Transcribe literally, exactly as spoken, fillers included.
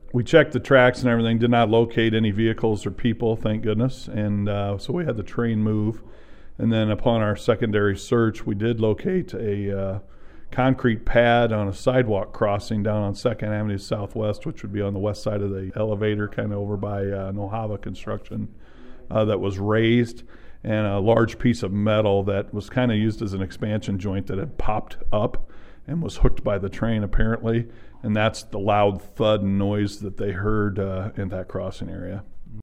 we checked the tracks and everything, did not locate any vehicles or people, thank goodness. And uh, so we had the train move. And then upon our secondary search, we did locate a uh, concrete pad on a sidewalk crossing down on second Avenue Southwest, which would be on the west side of the elevator, kind of over by uh, Nohava Construction, uh, that was raised, and a large piece of metal that was kind of used as an expansion joint that had popped up and was hooked by the train apparently, and that's the loud thud and noise that they heard uh, in that crossing area.